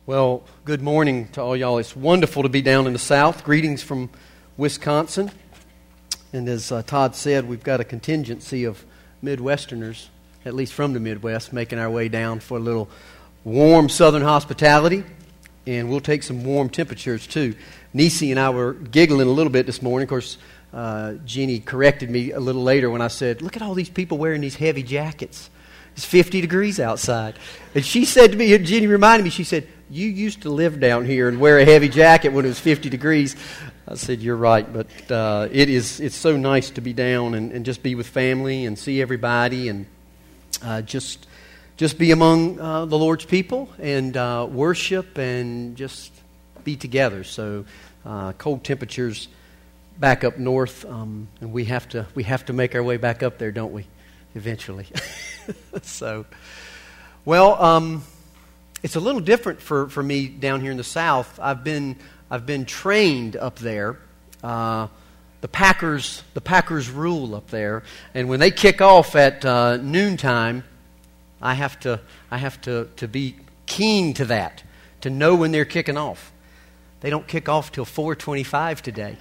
Well, good morning to all y'all. It's wonderful to be down in the South. Greetings from Wisconsin. And as Todd said, we've got a contingency of Midwesterners, at least from the Midwest, making our way down for a little warm Southern hospitality. And we'll take some warm temperatures, too. Nisi and I were giggling a little bit this morning. Of course, Jeannie corrected me a little later when I said, look at all these people wearing these heavy jackets. It's 50 degrees outside. And she said to me, Jeannie reminded me, she said, you used to live down here and wear a heavy jacket when it was 50 degrees. I said, you're right, but it's so nice to be down and just be with family and see everybody and just be among the Lord's people and worship and just be together. So cold temperatures back up north, and we have to make our way back up there, don't we? Eventually. So, well, it's a little different for me down here in the South. I've been trained up there. The Packers rule up there, and when they kick off at noontime, I have to be keen to that, to know when they're kicking off. They don't kick off till 4:25 today.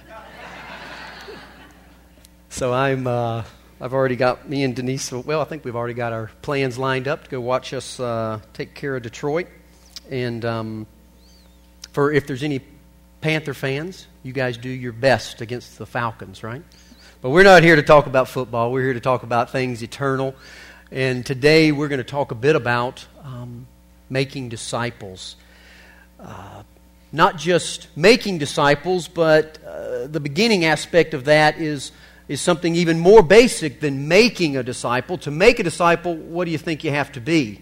So I've already got me and Denise, well, I think we've already got our plans lined up to go watch us take care of Detroit. And for if there's any Panther fans, you guys do your best against the Falcons, right? But we're not here to talk about football. We're here to talk about things eternal. And today we're going to talk a bit about making disciples. Not just making disciples, but the beginning aspect of that is something even more basic than making a disciple. To make a disciple, what do you think you have to be?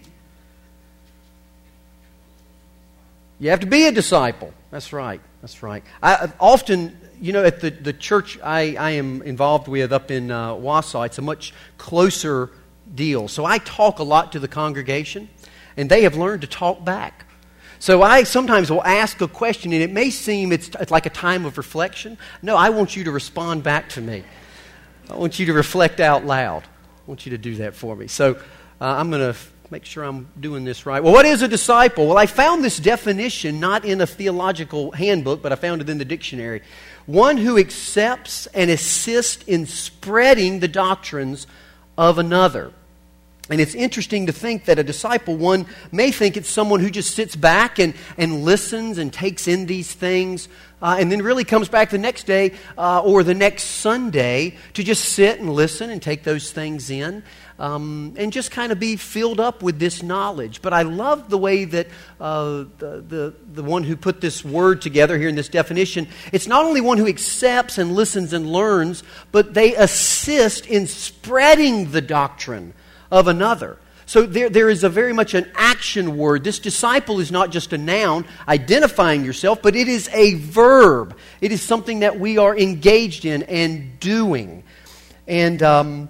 You have to be a disciple. That's right. That's right. I often, at the church I am involved with up in Wausau, it's a much closer deal. So I talk a lot to the congregation, and they have learned to talk back. So I sometimes will ask a question, and it may seem it's like a time of reflection. No, I want you to respond back to me. I want you to reflect out loud. I want you to do that for me. So I'm going to make sure I'm doing this right. Well, what is a disciple? Well, I found this definition not in a theological handbook, but I found it in the dictionary. One who accepts and assists in spreading the doctrines of another. And it's interesting to think that a disciple, one may think it's someone who just sits back and listens and takes in these things and then really comes back the next day or the next Sunday to just sit and listen and take those things in and just kind of be filled up with this knowledge. But I love the way that the one who put this word together here in this definition, it's not only one who accepts and listens and learns, but they assist in spreading the doctrine of another. So there is a very much an action word. This disciple is not just a noun identifying yourself, but it is a verb. It is something that we are engaged in and doing. And I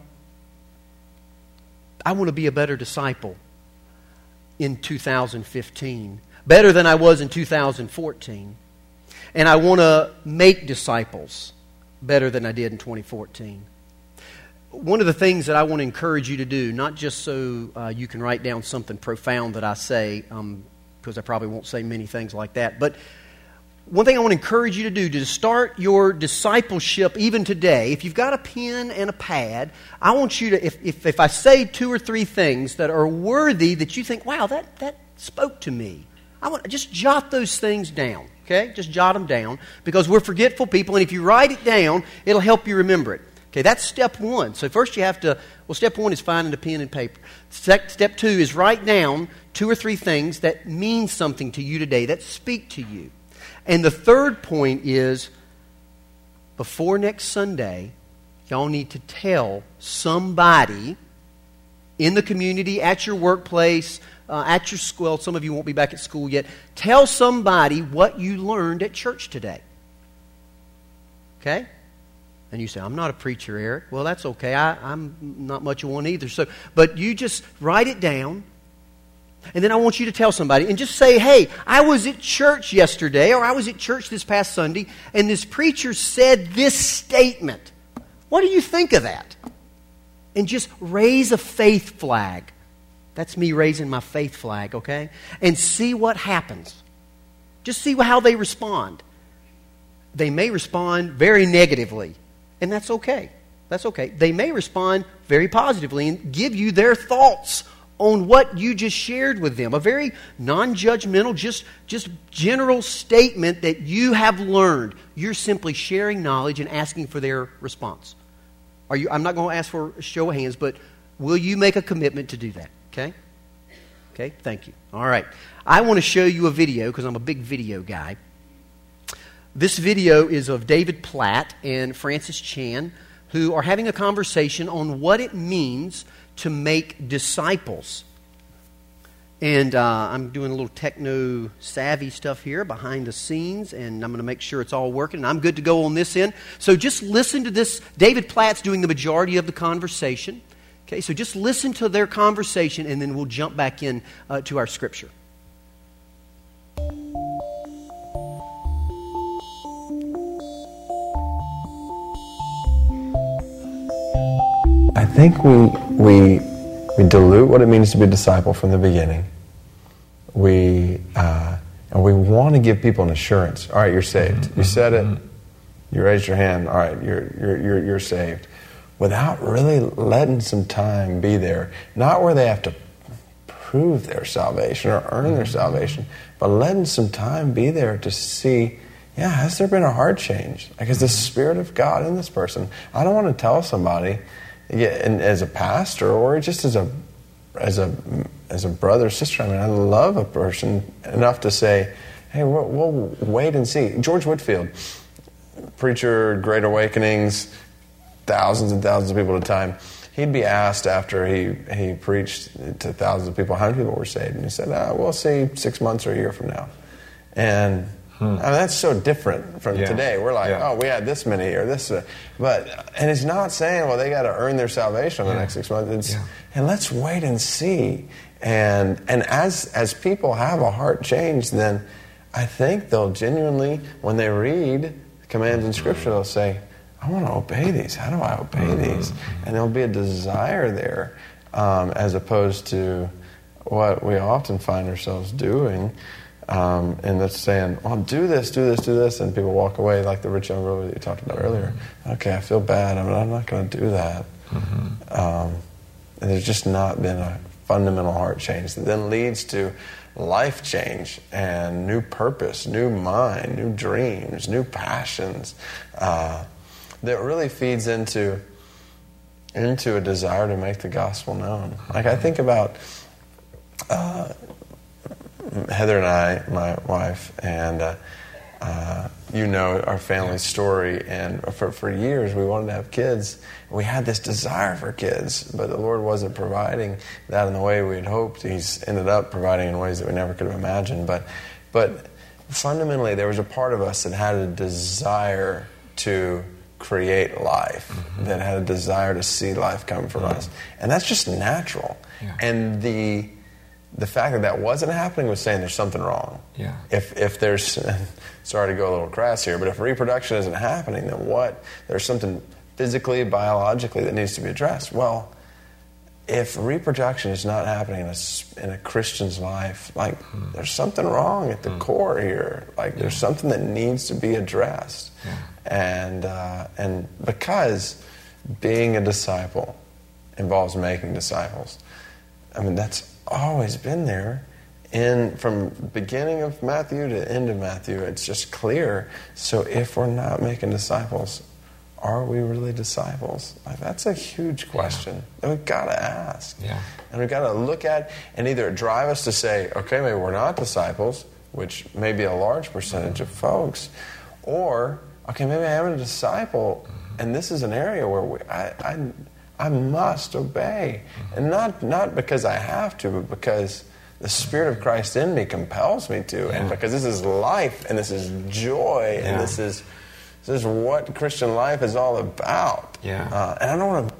want to be a better disciple in 2015, better than I was in 2014. And I want to make disciples better than I did in 2014. One of the things that I want to encourage you to do, not just so you can write down something profound that I say, because I probably won't say many things like that, but one thing I want to encourage you to do to start your discipleship even today, if you've got a pen and a pad, I want you to, if I say 2 or 3 things that are worthy that you think, wow, that spoke to me, I want to just jot those things down, okay? Just jot them down, because we're forgetful people, and if you write it down, it'll help you remember it. Okay, that's step 1. So first you have to, step 1 is finding a pen and paper. Step 2 is write down 2 or 3 things that mean something to you today, that speak to you. And the third point is, before next Sunday, y'all need to tell somebody in the community, at your workplace, at your school. Some of you won't be back at school yet. Tell somebody what you learned at church today. Okay? And you say, I'm not a preacher, Eric. Well, that's okay. I'm not much of one either. But you just write it down, and then I want you to tell somebody, and just say, hey, I was at church yesterday, or I was at church this past Sunday, and this preacher said this statement. What do you think of that? And just raise a faith flag. That's me raising my faith flag, okay? And see what happens. Just see how they respond. They may respond very negatively, and that's okay. That's okay. They may respond very positively and give you their thoughts on what you just shared with them. A very non-judgmental, just general statement that you have learned. You're simply sharing knowledge and asking for their response. I'm not going to ask for a show of hands, but will you make a commitment to do that? Okay? Okay, thank you. All right. I want to show you a video because I'm a big video guy. This video is of David Platt and Francis Chan, who are having a conversation on what it means to make disciples. And I'm doing a little techno-savvy stuff here behind the scenes, and I'm going to make sure it's all working. And I'm good to go on this end. So just listen to this. David Platt's doing the majority of the conversation. Okay, so just listen to their conversation, and then we'll jump back in to our scripture. I think we dilute what it means to be a disciple from the beginning. And we want to give people an assurance. All right, you're saved. You said it. You raised your hand. All right, you're saved. Without really letting some time be there, not where they have to prove their salvation or earn their salvation, but letting some time be there to see, yeah, has there been a heart change? Like, is the Spirit of God in this person? I don't want to tell somebody, and as a pastor or just as a brother or sister. I mean, I love a person enough to say, hey, we'll wait and see. George Whitefield, preacher, Great Awakenings, thousands and thousands of people at a time. He'd be asked after he preached to thousands of people, how many people were saved? And he said, we'll see 6 months or a year from now. And I mean, that's so different from today. We're like, oh, we had this many or this. And it's not saying, well, they got to earn their salvation in the next 6 months. It's, and let's wait and see. And as people have a heart change, then I think they'll genuinely, when they read commands in Scripture, they'll say, I want to obey these. How do I obey these? And there'll be a desire there, as opposed to what we often find ourselves doing, and that's saying, well, do this, and people walk away like the rich young ruler that you talked about earlier. Okay, I feel bad. I'm not going to do that. And there's just not been a fundamental heart change that then leads to life change and new purpose, new mind, new dreams, new passions. That really feeds into a desire to make the gospel known. Like, I think about Heather and I, my wife, and our family story. And for years, we wanted to have kids. We had this desire for kids, but the Lord wasn't providing that in the way we had hoped. He's ended up providing in ways that we never could have imagined. But fundamentally, there was a part of us that had a desire to create life, that had a desire to see life come from us. And that's just natural. And the fact that wasn't happening was saying there's something wrong. If there's, sorry to go a little crass here, but if reproduction isn't happening, then what? There's something physically, biologically that needs to be addressed. Well, if reproduction is not happening in a Christian's life, like, there's something wrong at the core here. Like, there's something that needs to be addressed. And because being a disciple involves making disciples, I mean, that's always been there. From beginning of Matthew to end of Matthew, it's just clear. So if we're not making disciples, are we really disciples? Like, that's a huge question that we've got to ask. And we've got to look at and either drive us to say, okay, maybe we're not disciples, which may be a large percentage of folks, or, okay, maybe I am a disciple, and this is an area where I must obey. And not because I have to, but because the Spirit of Christ in me compels me to, and because this is life, and this is joy, and this is what Christian life is all about. And I don't want to...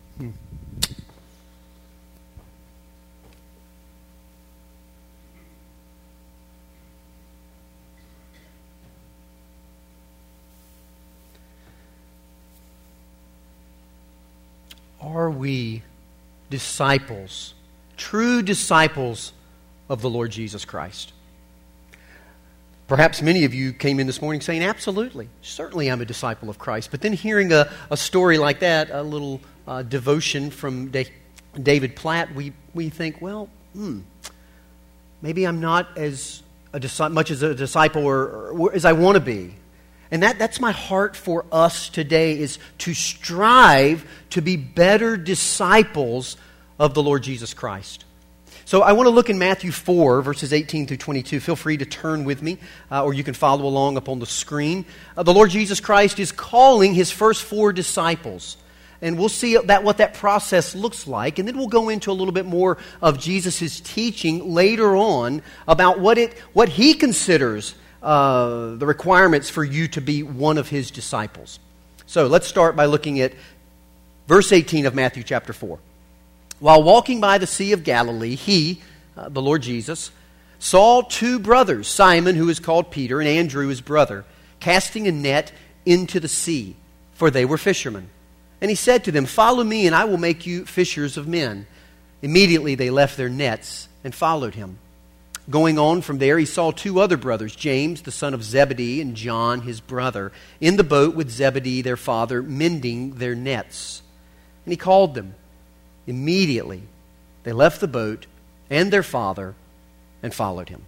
Are we disciples, true disciples of the Lord Jesus Christ? Perhaps many of you came in this morning saying, absolutely, certainly I'm a disciple of Christ. But then hearing a story like that, a little devotion from David Platt, we think, well, maybe I'm not as much as a disciple or as I want to be. And that's my heart for us today, is to strive to be better disciples of the Lord Jesus Christ. So I want to look in Matthew 4, verses 18 through 22. Feel free to turn with me, or you can follow along up on the screen. The Lord Jesus Christ is calling His first 4 disciples. And we'll see what that process looks like. And then we'll go into a little bit more of Jesus' teaching later on about what He considers the requirements for you to be one of His disciples. So let's start by looking at verse 18 of Matthew chapter 4. While walking by the Sea of Galilee, He, the Lord Jesus, saw 2 brothers, Simon, who is called Peter, and Andrew, his brother, casting a net into the sea, for they were fishermen. And He said to them, "Follow me, and I will make you fishers of men." Immediately they left their nets and followed Him. Going on from there, He saw 2 other brothers, James, the son of Zebedee, and John, his brother, in the boat with Zebedee, their father, mending their nets. And He called them. Immediately they left the boat and their father and followed Him.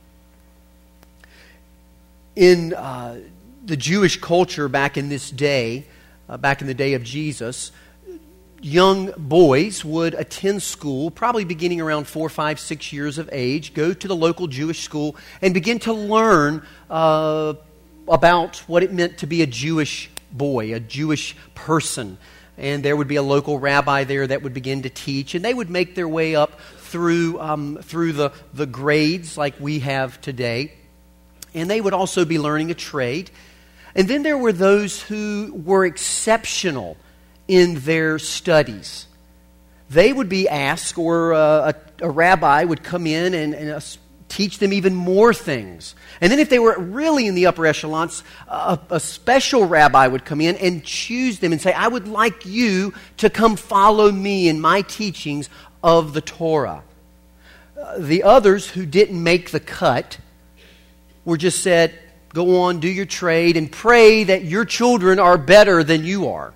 In the Jewish culture back in this day, back in the day of Jesus, young boys would attend school, probably beginning around 4, 5, 6 years of age, go to the local Jewish school and begin to learn about what it meant to be a Jewish boy, a Jewish person. And there would be a local rabbi there that would begin to teach, and they would make their way up through the grades like we have today. And they would also be learning a trade. And then there were those who were exceptional in their studies. They would be asked, or a rabbi would come in and teach them even more things. And then if they were really in the upper echelons, a special rabbi would come in and choose them and say, "I would like you to come follow me in my teachings of the Torah." The others who didn't make the cut were just said, "Go on, do your trade, and pray that your children are better than you are."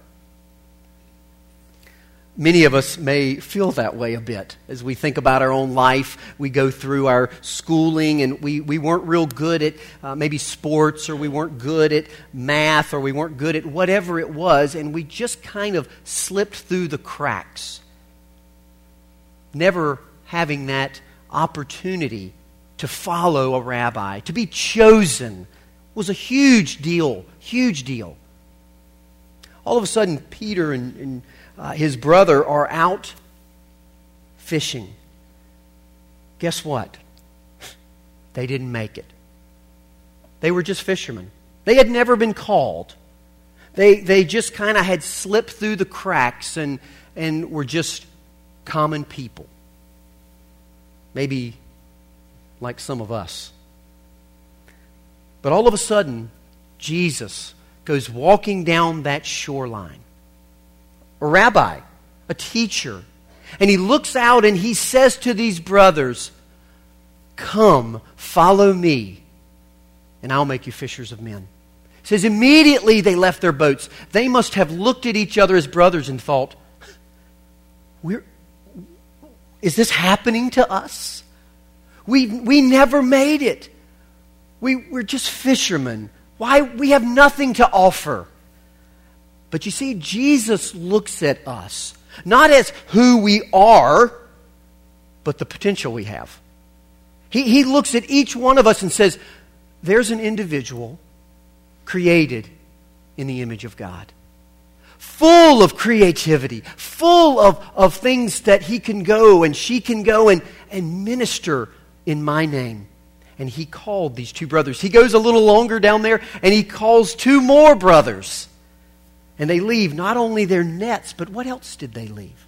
Many of us may feel that way a bit as we think about our own life. We go through our schooling and we weren't real good at maybe sports, or we weren't good at math, or we weren't good at whatever it was, and we just kind of slipped through the cracks. Never having that opportunity to follow a rabbi, to be chosen, was a huge deal, huge deal. All of a sudden, Peter and his brother are out fishing. Guess what? They didn't make it. They were just fishermen. They had never been called. They just kind of had slipped through the cracks and were just common people. Maybe like some of us. But all of a sudden, Jesus goes walking down that shoreline. A rabbi, a teacher. And He looks out and He says to these brothers, "Come, follow me, and I'll make you fishers of men." It says immediately they left their boats. They must have looked at each other as brothers and thought, is this happening to us? We never made it. We're just fishermen. Why? We have nothing to offer. But you see, Jesus looks at us, not as who we are, but the potential we have. He looks at each one of us and says, there's an individual created in the image of God, full of creativity, full of things that he can go and she can go and minister in my name. And He called these 2 brothers. He goes a little longer down there and He calls 2 more brothers. And they leave not only their nets, but what else did they leave?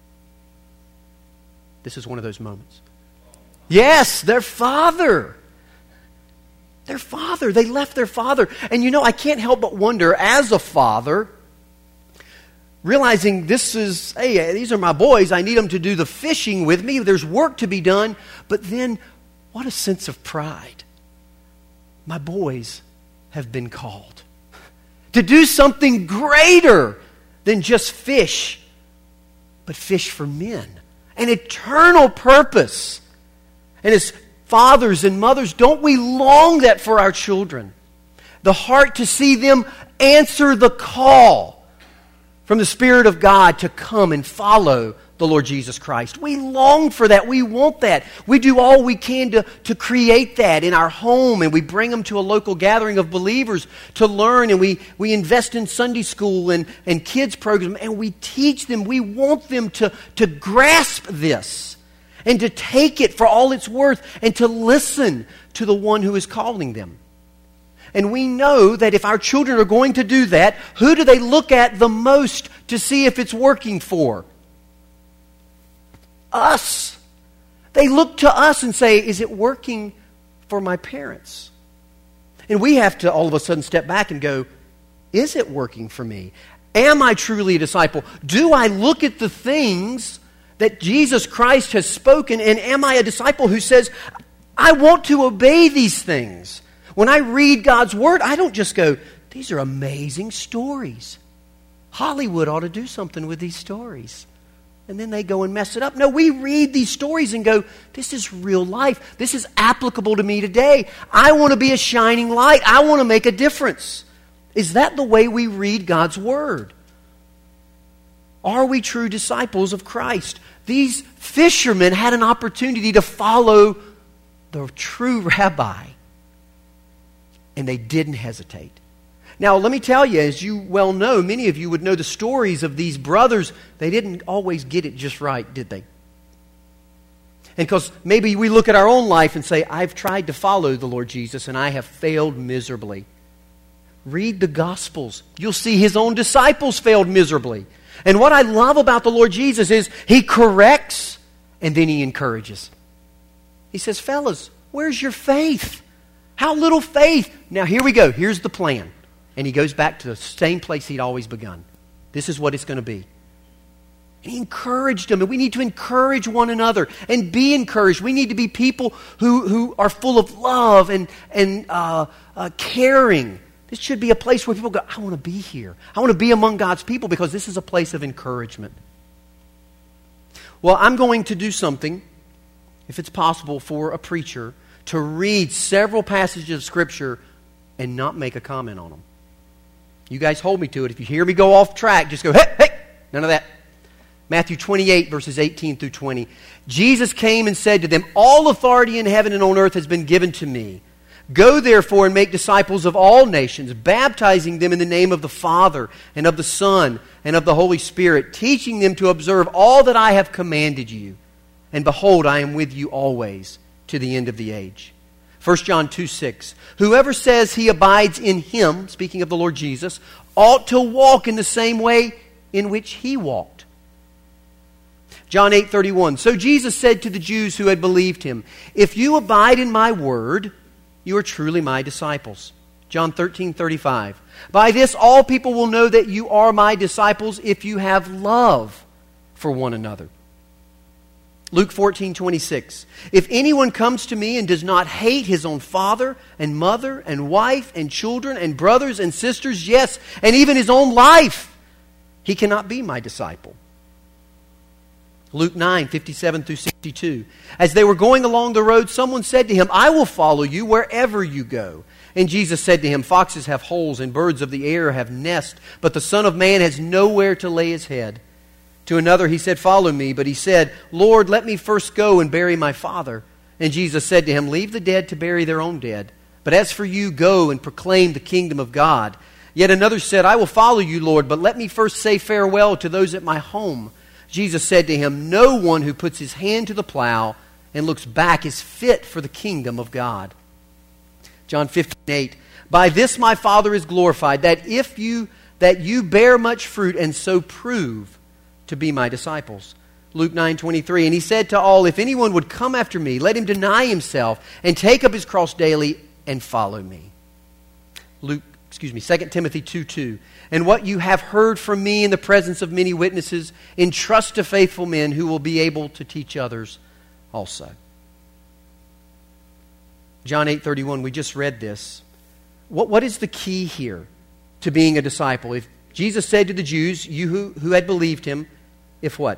This is one of those moments. Yes, their father. Their father. They left their father. And I can't help but wonder, as a father, realizing hey, these are my boys. I need them to do the fishing with me. There's work to be done. But then, what a sense of pride. my boys have been called to do something greater than just fish, but fish for men. An eternal purpose. And as fathers and mothers, don't we long that for our children? The heart to see them answer the call from the Spirit of God to come and follow the Lord Jesus Christ. We long for that. We want that. We do all we can to create that in our home, and we bring them to a local gathering of believers to learn, and we invest in Sunday school and kids programs, and we teach them. We want them to grasp this and to take it for all it's worth and to listen to the one who is calling them. And we know that if our children are going to do that, who do they look at the most to see if it's working for? Us. They look to us and say, is it working for my parents? And we have to all of a sudden step back and go, is it working for me? Am I truly a disciple? Do I look at the things that Jesus Christ has spoken, and am I a disciple who says, I want to obey these things? When I read God's Word, I don't just go, these are amazing stories. Hollywood ought to do something with these stories. And then they go and mess it up. No, we read these stories and go, this is real life. This is applicable to me today. I want to be a shining light. I want to make a difference. Is that the way we read God's Word? Are we true disciples of Christ? These fishermen had an opportunity to follow the true rabbi, and they didn't hesitate. Now, let me tell you, as you well know, many of you would know the stories of these brothers. They didn't always get it just right, did they? And because maybe we look at our own life and say, I've tried to follow the Lord Jesus and I have failed miserably. Read the Gospels. You'll see His own disciples failed miserably. And what I love about the Lord Jesus is He corrects and then He encourages. He says, fellas, where's your faith? How little faith? Now here we go. Here's the plan. And He goes back to the same place He'd always begun. This is what it's going to be. And He encouraged them. And we need to encourage one another and be encouraged. We need to be people who are full of love and caring. This should be a place where people go, I want to be here. I want to be among God's people because this is a place of encouragement. Well, I'm going to do something, if it's possible for a preacher, to read several passages of Scripture and not make a comment on them. You guys hold me to it. If you hear me go off track, just go, hey, none of that. Matthew 28, verses 18 through 20. Jesus came and said to them, all authority in heaven and on earth has been given to me. Go therefore and make disciples of all nations, baptizing them in the name of the Father and of the Son and of the Holy Spirit, teaching them to observe all that I have commanded you. And behold, I am with you always to the end of the age. 1 John 2:6. Whoever says he abides in Him, speaking of the Lord Jesus, ought to walk in the same way in which He walked. John 8:31. So Jesus said to the Jews who had believed Him, if you abide in my word, you are truly my disciples. John 13:35. By this all people will know that you are my disciples if you have love for one another. Luke 14:26. If anyone comes to me and does not hate his own father and mother and wife and children and brothers and sisters, yes, and even his own life, he cannot be my disciple. Luke 9:57 through 62. As they were going along the road, someone said to him, I will follow you wherever you go. And Jesus said to him, foxes have holes and birds of the air have nests, but the Son of Man has nowhere to lay his head. To another he said, follow me. But he said, Lord, let me first go and bury my father. And Jesus said to him, leave the dead to bury their own dead. But as for you, go and proclaim the kingdom of God. Yet another said, I will follow you, Lord, but let me first say farewell to those at my home. Jesus said to him, no one who puts his hand to the plow and looks back is fit for the kingdom of God. John 15:8. By this my Father is glorified, that you bear much fruit and so prove to be my disciples. Luke 9:23. And he said to all, if anyone would come after me, let him deny himself and take up his cross daily and follow me. 2 Timothy 2:2. And what you have heard from me in the presence of many witnesses, entrust to faithful men who will be able to teach others also. John 8:31, we just read this. What is the key here to being a disciple? If Jesus said to the Jews, you who had believed him, if what?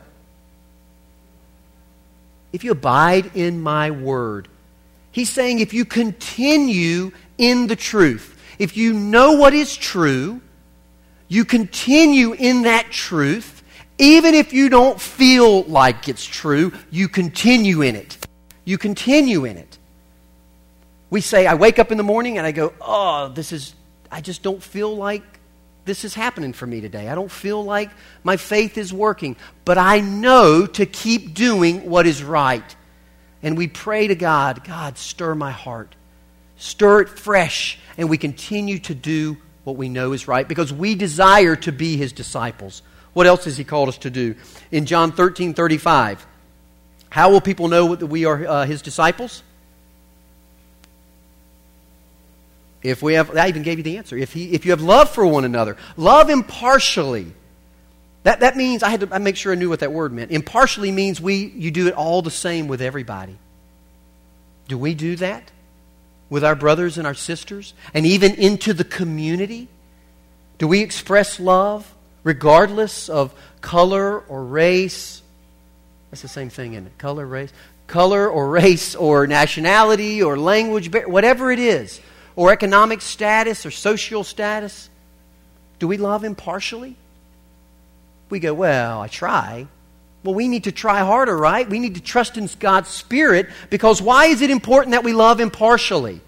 If you abide in my word. He's saying if you continue in the truth, if you know what is true, you continue in that truth, even if you don't feel like it's true, you continue in it. You continue in it. We say, I wake up in the morning and I go, I just don't feel like this is happening for me today. I don't feel like my faith is working. But I know to keep doing what is right. And we pray to God, God, stir my heart. Stir it fresh. And we continue to do what we know is right because we desire to be his disciples. What else has he called us to do? In John 13:35, how will people know that we are his disciples? If we have, I even gave you the answer. If you have love for one another, love impartially. That means I had to make sure I knew what that word meant. Impartially means you do it all the same with everybody. Do we do that with our brothers and our sisters, and even into the community? Do we express love regardless of color or race? That's the same thing, isn't it? Color or race or nationality or language, whatever it is. Or economic status or social status? Do we love impartially? We go, well, I try. Well, we need to try harder, right? We need to trust in God's Spirit because why is it important that we love impartially?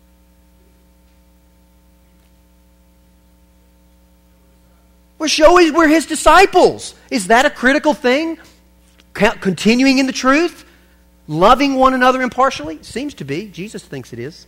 We're his disciples. Is that a critical thing? Continuing in the truth? Loving one another impartially? Seems to be. Jesus thinks it is.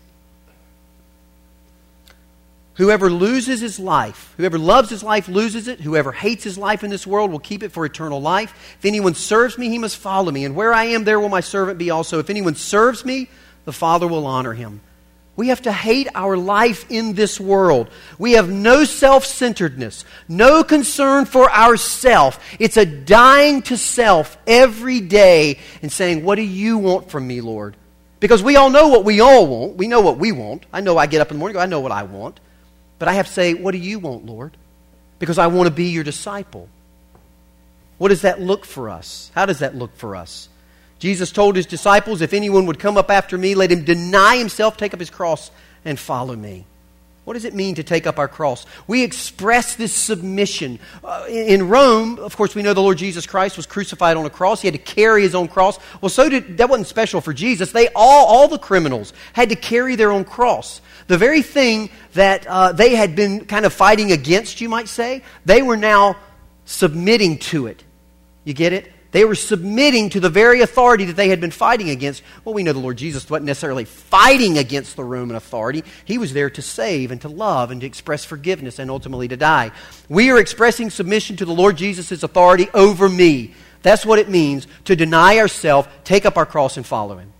Whoever loses his life, whoever loves his life loses it. Whoever hates his life in this world will keep it for eternal life. If anyone serves me, he must follow me. And where I am, there will my servant be also. If anyone serves me, the Father will honor him. We have to hate our life in this world. We have no self-centeredness, no concern for ourself. It's a dying to self every day and saying, what do you want from me, Lord? Because we all know what we all want. We know what we want. I know I get up in the morning and go, I know what I want. But I have to say, what do you want, Lord? Because I want to be your disciple. What does that look for us? How does that look for us? Jesus told his disciples, if anyone would come up after me, let him deny himself, take up his cross, and follow me. What does it mean to take up our cross? We express this submission. In Rome, of course, we know the Lord Jesus Christ was crucified on a cross. He had to carry his own cross. Well, that wasn't special for Jesus. All the criminals had to carry their own cross. The very thing that they had been kind of fighting against, you might say, they were now submitting to it. You get it? They were submitting to the very authority that they had been fighting against. Well, we know the Lord Jesus wasn't necessarily fighting against the Roman authority. He was there to save and to love and to express forgiveness and ultimately to die. We are expressing submission to the Lord Jesus' authority over me. That's what it means to deny ourselves, take up our cross, and follow him.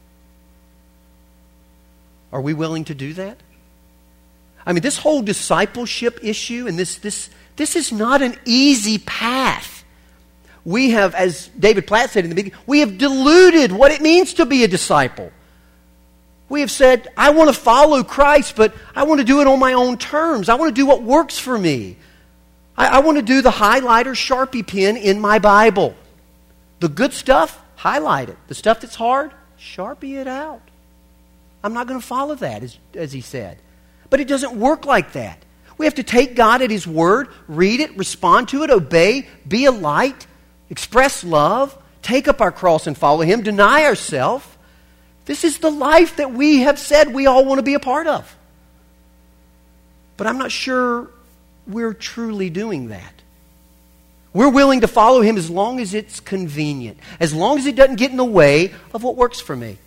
Are we willing to do that? I mean, this whole discipleship issue and this is not an easy path. We have, as David Platt said in the beginning, we have diluted what it means to be a disciple. We have said, I want to follow Christ, but I want to do it on my own terms. I want to do what works for me. I want to do the highlighter Sharpie pen in my Bible. The good stuff, highlight it. The stuff that's hard, Sharpie it out. I'm not going to follow that, as he said. But it doesn't work like that. We have to take God at his word, read it, respond to it, obey, be a light, express love, take up our cross and follow him, deny ourselves. This is the life that we have said we all want to be a part of. But I'm not sure we're truly doing that. We're willing to follow him as long as it's convenient, as long as it doesn't get in the way of what works for me.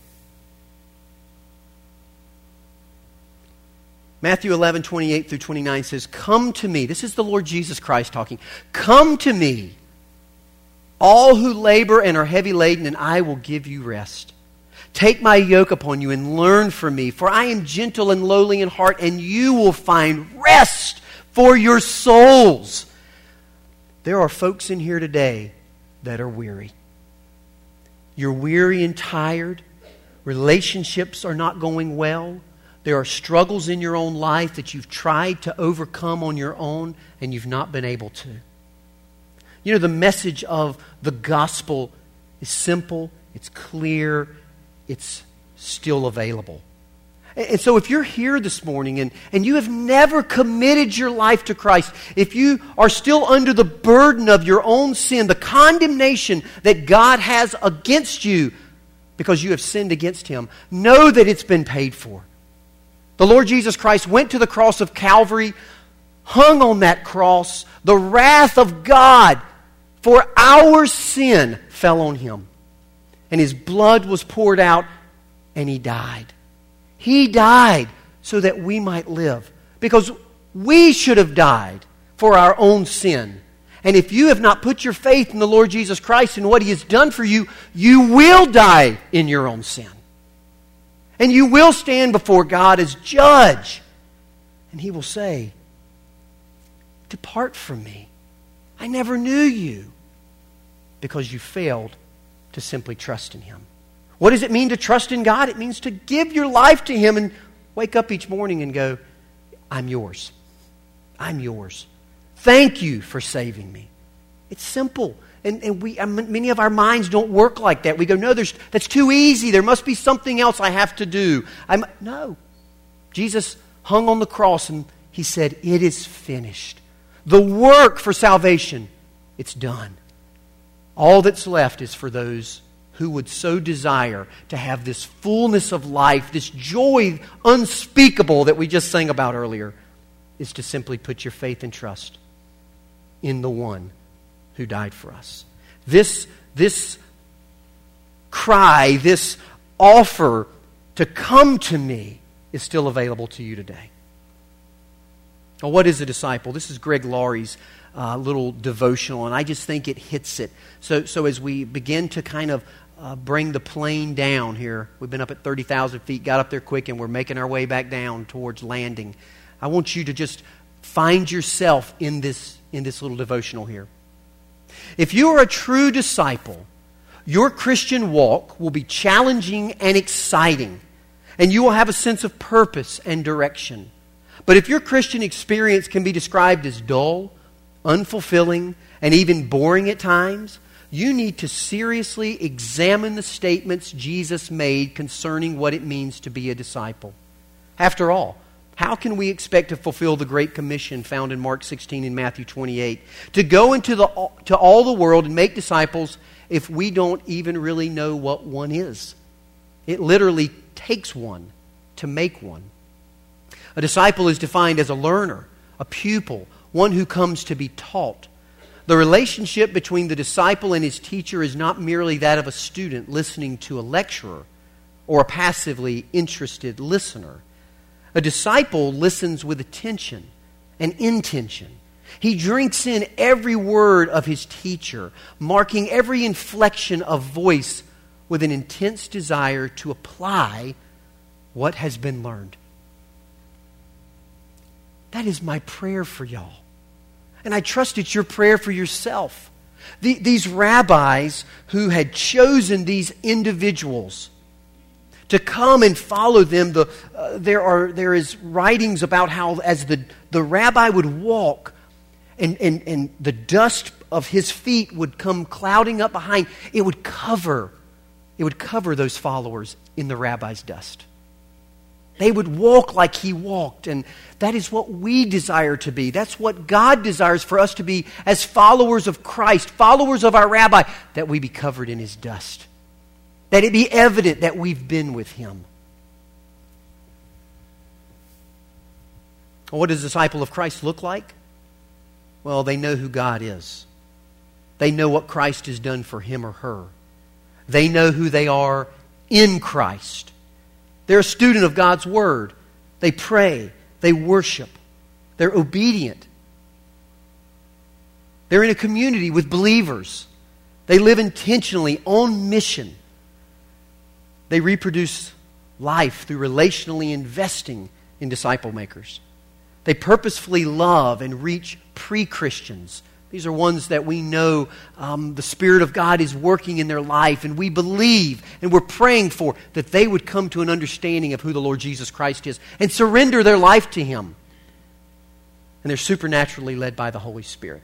Matthew 11:28-29 says, come to me. This is the Lord Jesus Christ talking. Come to me, all who labor and are heavy laden, and I will give you rest. Take my yoke upon you and learn from me, for I am gentle and lowly in heart, and you will find rest for your souls. There are folks in here today that are weary. You're weary and tired. relationships are not going well, there are struggles in your own life that you've tried to overcome on your own and you've not been able to. You know, the message of the gospel is simple, it's clear, it's still available. And so if you're here this morning and you have never committed your life to Christ, if you are still under the burden of your own sin, the condemnation that God has against you because you have sinned against Him, know that it's been paid for. The Lord Jesus Christ went to the cross of Calvary, hung on that cross. The wrath of God for our sin fell on Him. And His blood was poured out and He died. He died so that we might live. Because we should have died for our own sin. And if you have not put your faith in the Lord Jesus Christ and what He has done for you, you will die in your own sin. And you will stand before God as judge. And He will say, "Depart from me. I never knew you." Because you failed to simply trust in Him. What does it mean to trust in God? It means to give your life to Him and wake up each morning and go, "I'm yours. I'm yours. Thank you for saving me." It's simple. And many of our minds don't work like that. We go, "No, that's too easy. There must be something else I have to do." No. Jesus hung on the cross and He said, "It is finished." The work for salvation, it's done. All that's left is for those who would so desire to have this fullness of life, this joy unspeakable that we just sang about earlier, is to simply put your faith and trust in the one who died for us. This cry, this offer to come to me is still available to you today. Now, what is a disciple? This is Greg Laurie's little devotional, and I just think it hits it. So as we begin to kind of bring the plane down here, we've been up at 30,000 feet, got up there quick, and we're making our way back down towards landing. I want you to just find yourself in this little devotional here. If you are a true disciple, your Christian walk will be challenging and exciting, and you will have a sense of purpose and direction. But if your Christian experience can be described as dull, unfulfilling, and even boring at times, you need to seriously examine the statements Jesus made concerning what it means to be a disciple. After all, how can we expect to fulfill the Great Commission found in Mark 16 and Matthew 28? To go to all the world and make disciples if we don't even really know what one is. It literally takes one to make one. A disciple is defined as a learner, a pupil, one who comes to be taught. The relationship between the disciple and his teacher is not merely that of a student listening to a lecturer or a passively interested listener. A disciple listens with attention and intention. He drinks in every word of his teacher, marking every inflection of voice with an intense desire to apply what has been learned. That is my prayer for y'all. And I trust it's your prayer for yourself. These rabbis who had chosen these individuals to come and follow them, there is writings about how as the rabbi would walk and the dust of his feet would come clouding up behind, it would cover those followers in the rabbi's dust. They would walk like he walked, and that is what we desire to be. That's what God desires for us to be as followers of Christ, followers of our rabbi, that we be covered in his dust. That it be evident that we've been with him. What does a disciple of Christ look like? Well, they know who God is. They know what Christ has done for him or her. They know who they are in Christ. They're a student of God's Word. They pray. They worship. They're obedient. They're in a community with believers. They live intentionally on mission. They reproduce life through relationally investing in disciple makers. They purposefully love and reach pre-Christians These are ones that we know the Spirit of God is working in their life, and we believe and we're praying for that they would come to an understanding of who the Lord Jesus Christ is and surrender their life to Him. And they're supernaturally led by the Holy Spirit.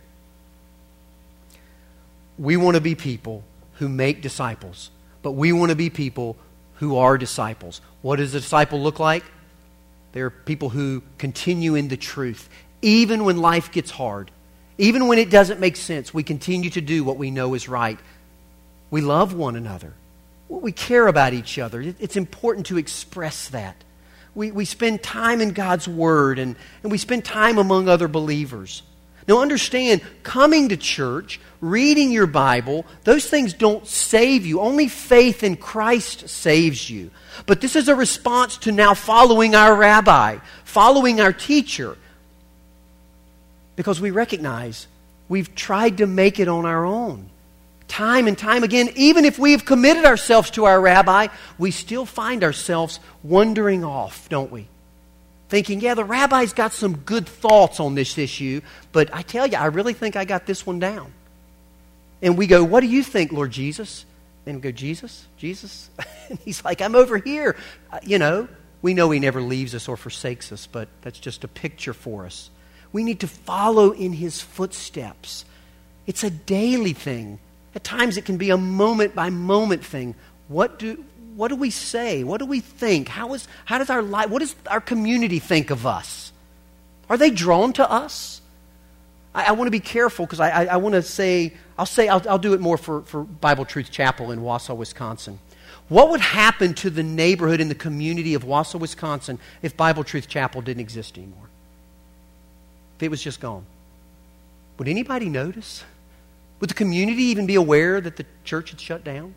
We want to be people who make disciples, but we want to be people who are disciples. What does a disciple look like? They're people who continue in the truth. Even when life gets hard, even when it doesn't make sense, we continue to do what we know is right. We love one another. We care about each other. It's important to express that. We spend time in God's Word and we spend time among other believers. Now understand, coming to church, reading your Bible, those things don't save you. Only faith in Christ saves you. But this is a response to now following our rabbi, following our teacher. Because we recognize we've tried to make it on our own. Time and time again, even if we've committed ourselves to our rabbi, we still find ourselves wandering off, don't we? Thinking, yeah, the rabbi's got some good thoughts on this issue, but I tell you, I really think I got this one down. And we go, what do you think, Lord Jesus? And we go, Jesus? And He's like, I'm over here. We know He never leaves us or forsakes us, but that's just a picture for us. We need to follow in His footsteps. It's a daily thing. At times it can be a moment-by-moment thing. What do we say? What do we think? How does our life, what does our community think of us? Are they drawn to us? I want to be careful because I want to say, I'll do it more for Bible Truth Chapel in Wausau, Wisconsin. What would happen to the neighborhood and the community of Wausau, Wisconsin if Bible Truth Chapel didn't exist anymore? If it was just gone? Would anybody notice? Would the community even be aware that the church had shut down?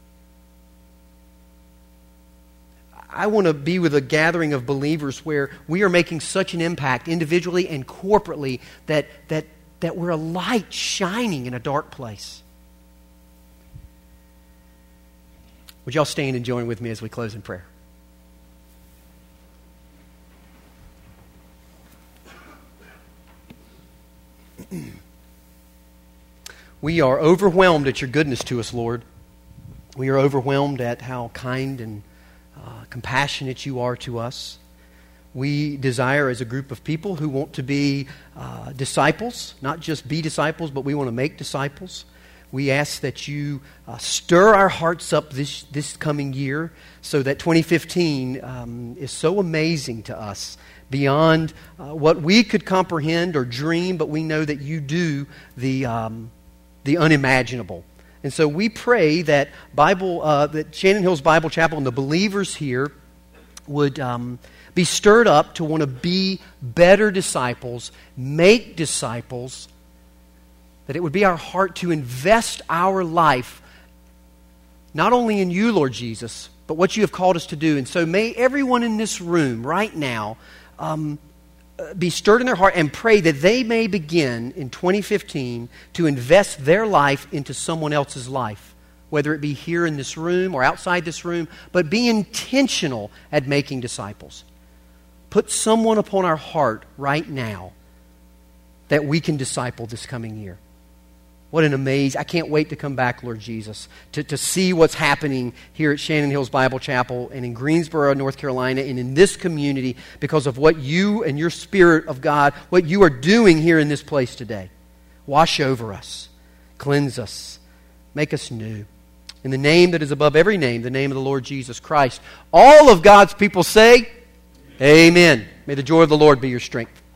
I want to be with a gathering of believers where we are making such an impact individually and corporately that we're a light shining in a dark place. Would y'all stand and join with me as we close in prayer? We are overwhelmed at your goodness to us, Lord. We are overwhelmed at how kind and compassionate you are to us. We desire as a group of people who want to be disciples, not just be disciples, but we want to make disciples. We ask that you stir our hearts up this coming year so that 2015 is so amazing to us, beyond what we could comprehend or dream, but we know that you do the unimaginable. And so we pray that that Shannon Hills Bible Chapel and the believers here would be stirred up to want to be better disciples, make disciples, that it would be our heart to invest our life not only in you, Lord Jesus, but what you have called us to do. And so may everyone in this room right now be stirred in their heart and pray that they may begin in 2015 to invest their life into someone else's life, whether it be here in this room or outside this room, but be intentional at making disciples. Put someone upon our heart right now that we can disciple this coming year. What an amazing, I can't wait to come back, Lord Jesus, to see what's happening here at Shannon Hills Bible Chapel and in Greensboro, North Carolina, and in this community because of what you and your Spirit of God, what you are doing here in this place today. Wash over us, cleanse us, make us new. In the name that is above every name, the name of the Lord Jesus Christ, all of God's people say, Amen. May the joy of the Lord be your strength.